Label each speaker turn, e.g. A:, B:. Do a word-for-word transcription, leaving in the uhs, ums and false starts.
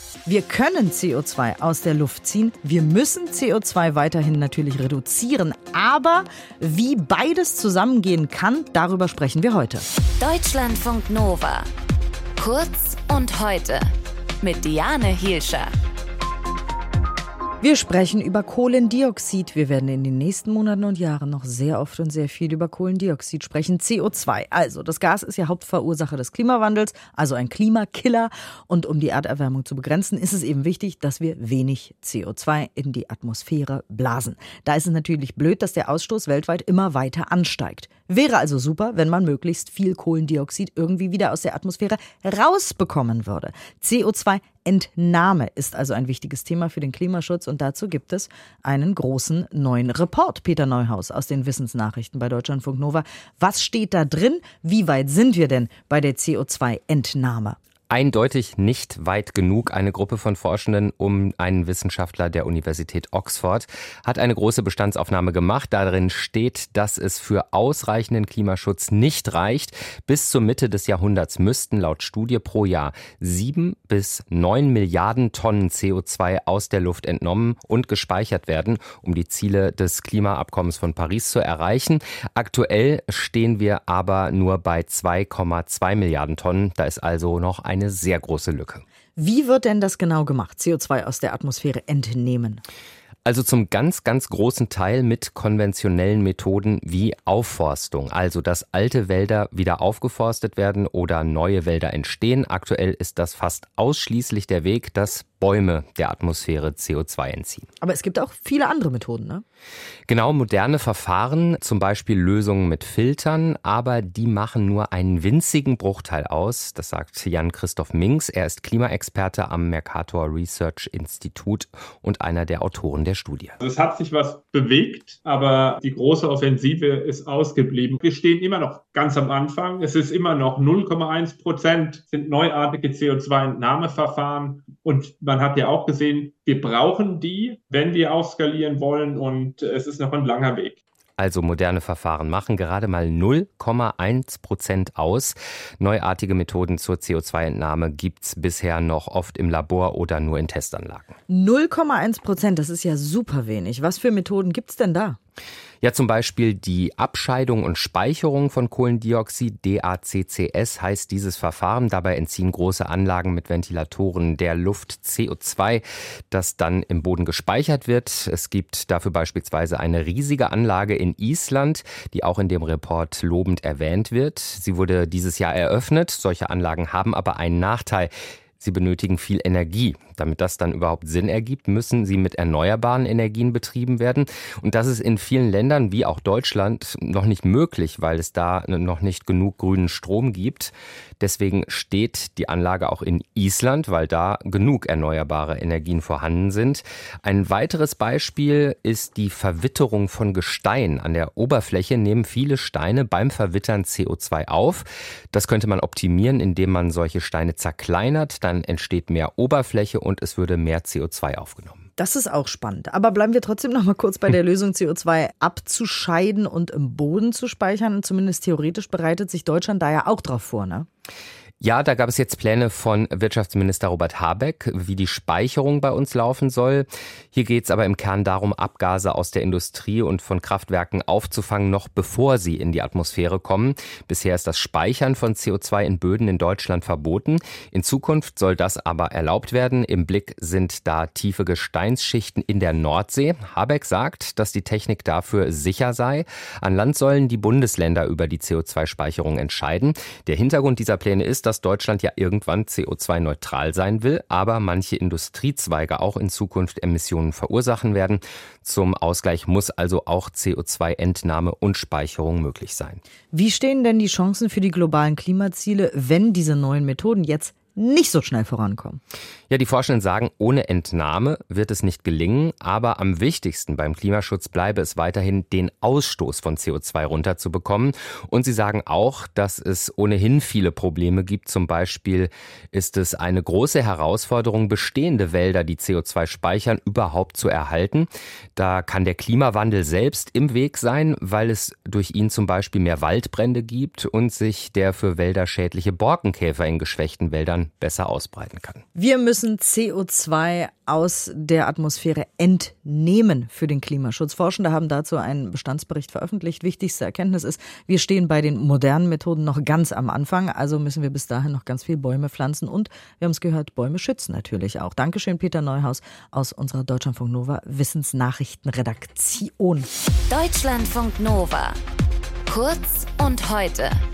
A: Wir können C O zwei aus der Luft ziehen, wir müssen C O zwei weiterhin natürlich reduzieren. Aber wie beides zusammengehen kann, darüber sprechen wir heute.
B: Deutschlandfunk Nova. Kurz und heute mit Diane Hielscher.
A: Wir sprechen über Kohlendioxid. Wir werden in den nächsten Monaten und Jahren noch sehr oft und sehr viel über Kohlendioxid sprechen. C O zwei, also das Gas ist ja Hauptverursacher des Klimawandels, also ein Klimakiller. Und um die Erderwärmung zu begrenzen, ist es eben wichtig, dass wir wenig C O zwei in die Atmosphäre blasen. Da ist es natürlich blöd, dass der Ausstoß weltweit immer weiter ansteigt. Wäre also super, wenn man möglichst viel Kohlendioxid irgendwie wieder aus der Atmosphäre rausbekommen würde. C O zwei Entnahme ist also ein wichtiges Thema für den Klimaschutz und dazu gibt es einen großen neuen Report. Peter Neuhaus aus den Wissensnachrichten bei Deutschlandfunk Nova. Was steht da drin? Wie weit sind wir denn bei der C O zwei Entnahme?
C: Eindeutig nicht weit genug. Eine Gruppe von Forschenden um einen Wissenschaftler der Universität Oxford hat eine große Bestandsaufnahme gemacht. Darin steht, dass es für ausreichenden Klimaschutz nicht reicht. Bis zur Mitte des Jahrhunderts müssten laut Studie pro Jahr sieben bis neun Milliarden Tonnen C O zwei aus der Luft entnommen und gespeichert werden, um die Ziele des Klimaabkommens von Paris zu erreichen. Aktuell stehen wir aber nur bei zwei Komma zwei Milliarden Tonnen. Da ist also noch ein eine sehr große Lücke.
A: Wie wird denn das genau gemacht, C O zwei aus der Atmosphäre entnehmen?
C: Also zum ganz, ganz großen Teil mit konventionellen Methoden wie Aufforstung. Also, dass alte Wälder wieder aufgeforstet werden oder neue Wälder entstehen. Aktuell ist das fast ausschließlich der Weg, dass Bäume der Atmosphäre C O zwei entziehen.
A: Aber es gibt auch viele andere Methoden, ne?
C: Genau, moderne Verfahren, zum Beispiel Lösungen mit Filtern, aber die machen nur einen winzigen Bruchteil aus. Das sagt Jan-Christoph Minks. Er ist Klimaexperte am Mercator Research Institut und einer der Autoren der Studie.
D: Es hat sich was bewegt, aber die große Offensive ist ausgeblieben. Wir stehen immer noch ganz am Anfang. Es ist immer noch null Komma eins Prozent sind neuartige C O zwei Entnahmeverfahren. Und man hat ja auch gesehen, wir brauchen die, wenn wir aufskalieren wollen. Und es ist noch ein langer Weg.
C: Also moderne Verfahren machen gerade mal null Komma eins Prozent aus. Neuartige Methoden zur C O zwei Entnahme gibt's bisher noch oft im Labor oder nur in Testanlagen.
A: null Komma eins Prozent, das ist ja super wenig. Was für Methoden gibt's denn da?
C: Ja, zum Beispiel die Abscheidung und Speicherung von Kohlendioxid, D A C C S heißt dieses Verfahren. Dabei entziehen große Anlagen mit Ventilatoren der Luft C O zwei, das dann im Boden gespeichert wird. Es gibt dafür beispielsweise eine riesige Anlage in Island, die auch in dem Report lobend erwähnt wird. Sie wurde dieses Jahr eröffnet. Solche Anlagen haben aber einen Nachteil. Sie benötigen viel Energie. Damit das dann überhaupt Sinn ergibt, müssen sie mit erneuerbaren Energien betrieben werden. Und das ist in vielen Ländern, wie auch Deutschland, noch nicht möglich, weil es da noch nicht genug grünen Strom gibt. Deswegen steht die Anlage auch in Island, weil da genug erneuerbare Energien vorhanden sind. Ein weiteres Beispiel ist die Verwitterung von Gestein. An der Oberfläche nehmen viele Steine beim Verwittern C O zwei auf. Das könnte man optimieren, indem man solche Steine zerkleinert. Dann entsteht mehr Oberfläche und es würde mehr C O zwei aufgenommen.
A: Das ist auch spannend. Aber bleiben wir trotzdem noch mal kurz bei der Lösung, C O zwei abzuscheiden und im Boden zu speichern. Zumindest theoretisch bereitet sich Deutschland da ja auch drauf vor, ne?
C: Ja, da gab es jetzt Pläne von Wirtschaftsminister Robert Habeck, wie die Speicherung bei uns laufen soll. Hier geht es aber im Kern darum, Abgase aus der Industrie und von Kraftwerken aufzufangen, noch bevor sie in die Atmosphäre kommen. Bisher ist das Speichern von C O zwei in Böden in Deutschland verboten. In Zukunft soll das aber erlaubt werden. Im Blick sind da tiefe Gesteinsschichten in der Nordsee. Habeck sagt, dass die Technik dafür sicher sei. An Land sollen die Bundesländer über die C O zwei Speicherung entscheiden. Der Hintergrund dieser Pläne ist, dass Deutschland ja irgendwann C O zwei neutral sein will, aber manche Industriezweige auch in Zukunft Emissionen verursachen werden. Zum Ausgleich muss also auch C O zwei Entnahme und Speicherung möglich sein.
A: Wie stehen denn die Chancen für die globalen Klimaziele, wenn diese neuen Methoden jetzt nicht so schnell vorankommen?
C: Ja, die Forschenden sagen, ohne Entnahme wird es nicht gelingen, aber am wichtigsten beim Klimaschutz bleibe es weiterhin, den Ausstoß von C O zwei runterzubekommen. Und sie sagen auch, dass es ohnehin viele Probleme gibt. Zum Beispiel ist es eine große Herausforderung, bestehende Wälder, die C O zwei speichern, überhaupt zu erhalten. Da kann der Klimawandel selbst im Weg sein, weil es durch ihn zum Beispiel mehr Waldbrände gibt und sich der für Wälder schädliche Borkenkäfer in geschwächten Wäldern Emissionen besser ausbreiten kann.
A: Wir müssen C O zwei aus der Atmosphäre entnehmen für den Klimaschutz. Forschende haben dazu einen Bestandsbericht veröffentlicht. Wichtigste Erkenntnis ist, wir stehen bei den modernen Methoden noch ganz am Anfang. Also müssen wir bis dahin noch ganz viel Bäume pflanzen. Und wir haben es gehört, Bäume schützen natürlich auch. Dankeschön, Peter Neuhaus aus unserer Deutschlandfunk Nova Wissensnachrichtenredaktion.
B: Deutschlandfunk Nova. Kurz und heute.